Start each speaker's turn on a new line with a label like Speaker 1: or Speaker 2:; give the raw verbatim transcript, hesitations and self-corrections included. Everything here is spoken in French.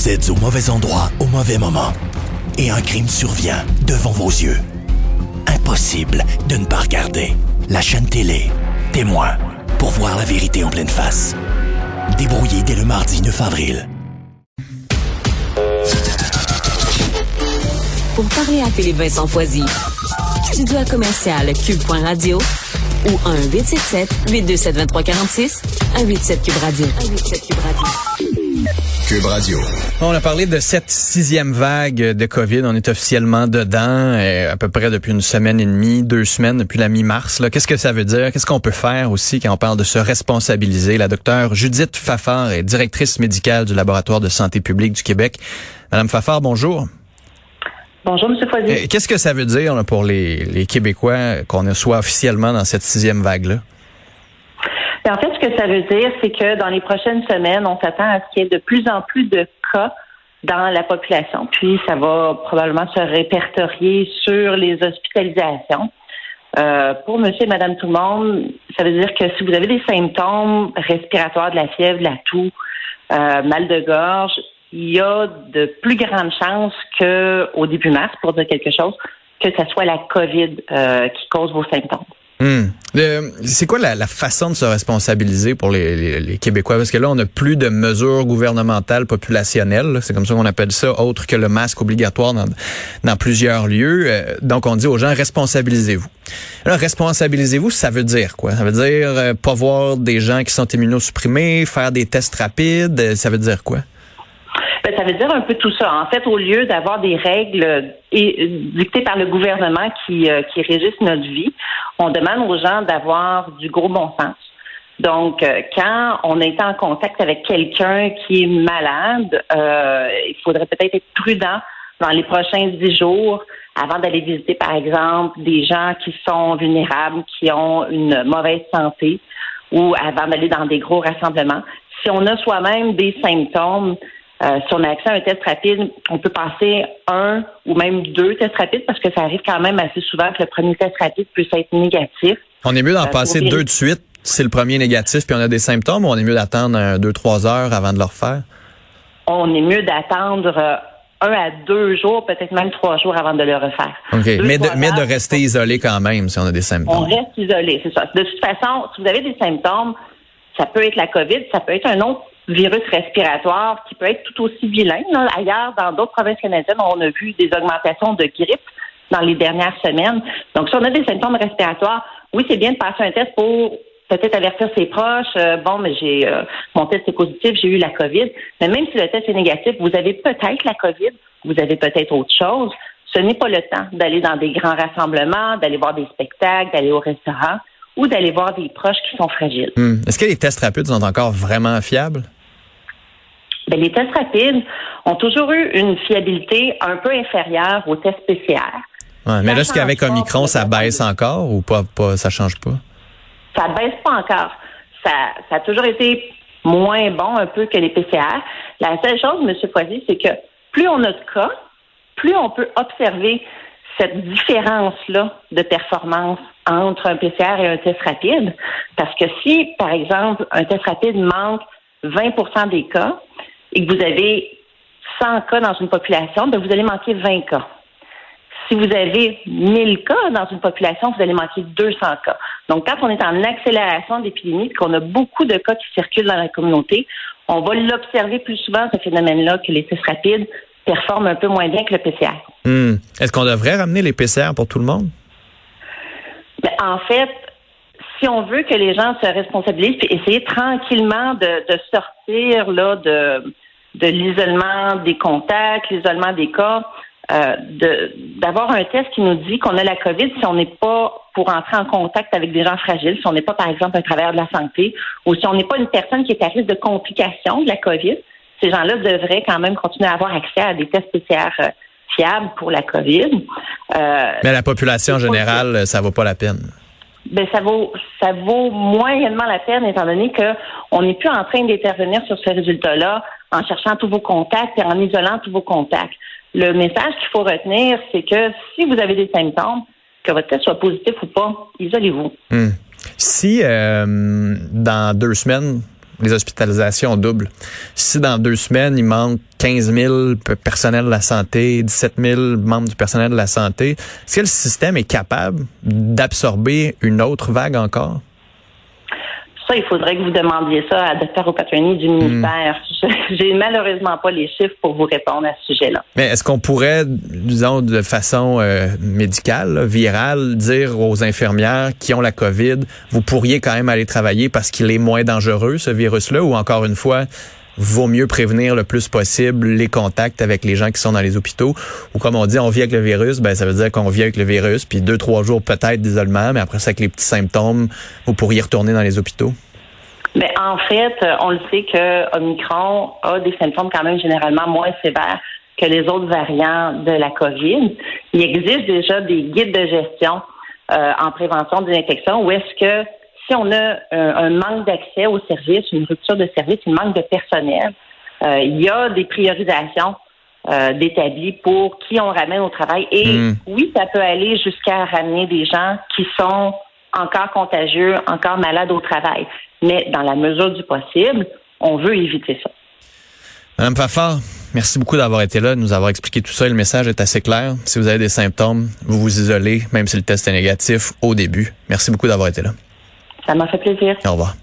Speaker 1: Vous êtes au mauvais endroit au mauvais moment. Et un crime survient devant vos yeux. Impossible de ne pas regarder. La chaîne télé, Témoin, pour voir la vérité en pleine face. Débrouillé dès le mardi neuf avril.
Speaker 2: Pour parler à Philippe Vincent Foisy, studio à commercial cube point radio ou un huit sept sept, huit deux sept, deux trois quatre six, un huit sept Cube Radio. un huit sept Cube Radio.
Speaker 3: Cube Radio.
Speaker 4: On a parlé de cette sixième vague de COVID. On est officiellement dedans euh, à peu près depuis une semaine et demie, deux semaines, depuis la mi-mars. Là. Qu'est-ce que ça veut dire? Qu'est-ce qu'on peut faire aussi quand on parle de se responsabiliser? La docteure Judith Fafard est directrice médicale du Laboratoire de santé publique du Québec. Madame Fafard, bonjour.
Speaker 5: Bonjour, M. Foisy.
Speaker 4: Euh, qu'est-ce que ça veut dire là, pour les, les Québécois qu'on soit officiellement dans cette sixième vague-là?
Speaker 5: En fait, ce que ça veut dire, c'est que dans les prochaines semaines, on s'attend à ce qu'il y ait de plus en plus de cas dans la population. Puis, ça va probablement se répertorier sur les hospitalisations. Euh, pour monsieur et madame tout le monde, ça veut dire que si vous avez des symptômes respiratoires, de la fièvre, de la toux, euh, mal de gorge, il y a de plus grandes chances qu'au début mars, pour dire quelque chose, que ce soit la COVID euh, qui cause vos symptômes.
Speaker 4: Hum. Le, c'est quoi la, la façon de se responsabiliser pour les, les, les Québécois? Parce que là, on n'a plus de mesures gouvernementales populationnelles. Là. C'est comme ça qu'on appelle ça, autre que le masque obligatoire dans, dans plusieurs lieux. Euh, donc, on dit aux gens, responsabilisez-vous. Alors, responsabilisez-vous, ça veut dire quoi? Ça veut dire euh, pas voir des gens qui sont immunosupprimés, faire des tests rapides. Euh, ça veut dire quoi?
Speaker 5: Ben, ça veut dire un peu tout ça. En fait, au lieu d'avoir des règles et, dictées par le gouvernement qui, euh, qui régissent notre vie, on demande aux gens d'avoir du gros bon sens. Donc, euh, quand on est en contact avec quelqu'un qui est malade, euh, il faudrait peut-être être prudent dans les prochains dix jours avant d'aller visiter, par exemple, des gens qui sont vulnérables, qui ont une mauvaise santé, ou avant d'aller dans des gros rassemblements. Si on a soi-même des symptômes, Euh, si on a accès à un test rapide, on peut passer un ou même deux tests rapides parce que ça arrive quand même assez souvent que le premier test rapide puisse être négatif.
Speaker 4: On est mieux d'en
Speaker 5: euh,
Speaker 4: passer deux de suite si le premier est négatif puis on a des symptômes, ou on est mieux d'attendre un, deux, trois heures avant de le refaire?
Speaker 5: On est mieux d'attendre euh, un à deux jours, peut-être même trois jours avant de le refaire.
Speaker 4: OK.
Speaker 5: Deux,
Speaker 4: mais de, mais de
Speaker 5: heures,
Speaker 4: rester isolé quand même si on a des symptômes.
Speaker 5: On reste isolé, c'est ça. De toute façon, si vous avez des symptômes, ça peut être la COVID, ça peut être un autre virus respiratoire qui peut être tout aussi vilain. Là. Ailleurs, dans d'autres provinces canadiennes, on a vu des augmentations de grippe dans les dernières semaines. Donc, si on a des symptômes respiratoires, oui, c'est bien de passer un test pour peut-être avertir ses proches. Euh, bon, mais j'ai euh, mon test est positif, j'ai eu la COVID. Mais même si le test est négatif, vous avez peut-être la COVID, vous avez peut-être autre chose. Ce n'est pas le temps d'aller dans des grands rassemblements, d'aller voir des spectacles, d'aller au restaurant ou d'aller voir des proches qui sont fragiles.
Speaker 4: Hum. Est-ce que les tests rapides sont encore vraiment fiables?
Speaker 5: Bien, les tests rapides ont toujours eu une fiabilité un peu inférieure aux tests P C R.
Speaker 4: Ouais, mais
Speaker 5: Ça
Speaker 4: là, est-ce qu'avec Omicron, ça baisse encore ou pas, pas, ça change pas?
Speaker 5: Ça baisse pas encore. Ça, ça a toujours été moins bon un peu que les P C R. La seule chose, M. Foisy, c'est que plus on a de cas, plus on peut observer cette différence-là de performance entre un P C R et un test rapide. Parce que si, par exemple, un test rapide manque vingt pour cent des cas et que vous avez cent cas dans une population, bien, vous allez manquer vingt cas. Si vous avez mille cas dans une population, vous allez manquer deux cents cas. Donc, quand on est en accélération d'épidémie et qu'on a beaucoup de cas qui circulent dans la communauté, on va l'observer plus souvent, ce phénomène-là, que les tests rapides performent un peu moins bien que le P C R.
Speaker 4: Hum. Est-ce qu'on devrait ramener les P C R pour tout le monde?
Speaker 5: Ben, en fait, si on veut que les gens se responsabilisent et essayer tranquillement de, de sortir là de, de l'isolement des contacts, l'isolement des cas, euh, de, d'avoir un test qui nous dit qu'on a la COVID si on n'est pas pour entrer en contact avec des gens fragiles, si on n'est pas, par exemple, un travailleur de la santé, ou si on n'est pas une personne qui est à risque de complications de la COVID, ces gens-là devraient quand même continuer à avoir accès à des tests P C R euh, fiables pour la COVID. Euh,
Speaker 4: Mais la population en générale, ça vaut pas la peine.
Speaker 5: Ben ça vaut ça vaut moyennement la peine étant donné que on n'est plus en train d'intervenir sur ce résultat-là en cherchant tous vos contacts et en isolant tous vos contacts. Le message qu'il faut retenir, c'est que si vous avez des symptômes, que votre test soit positif ou pas, isolez-vous.
Speaker 4: Hum. Si euh, dans deux semaines, les hospitalisations doublent. Si dans deux semaines, il manque quinze mille personnels de la santé, dix-sept mille membres du personnel de la santé, est-ce que le système est capable d'absorber une autre vague encore?
Speaker 5: Ça, il faudrait que vous demandiez ça à Dr O'Patterney du ministère. Mmh. J'ai malheureusement pas les chiffres pour vous répondre à ce sujet-là.
Speaker 4: Mais est-ce qu'on pourrait, disons, de façon euh, médicale, là, virale, dire aux infirmières qui ont la COVID, vous pourriez quand même aller travailler parce qu'il est moins dangereux, ce virus-là, ou encore une fois, vaut mieux prévenir le plus possible les contacts avec les gens qui sont dans les hôpitaux, ou comme on dit, on vit avec le virus, ben ça veut dire qu'on vit avec le virus, puis deux, trois jours peut-être d'isolement, mais après ça, avec les petits symptômes, vous pourriez retourner dans les hôpitaux?
Speaker 5: Ben, en fait, on le sait que Omicron a des symptômes quand même généralement moins sévères que les autres variants de la COVID. Il existe déjà des guides de gestion euh, en prévention des infections où est-ce que si on a un, un manque d'accès aux services, une rupture de service, un manque de personnel, euh, il y a des priorisations euh, d'établies pour qui on ramène au travail. Et mmh. oui, ça peut aller jusqu'à ramener des gens qui sont encore contagieux, encore malades au travail. Mais dans la mesure du possible, on veut éviter ça.
Speaker 4: Madame Fafard, merci beaucoup d'avoir été là, de nous avoir expliqué tout ça. Le message est assez clair. Si vous avez des symptômes, vous vous isolez, même si le test est négatif au début. Merci beaucoup d'avoir été là.
Speaker 5: Ça m'a fait plaisir.
Speaker 4: Au revoir.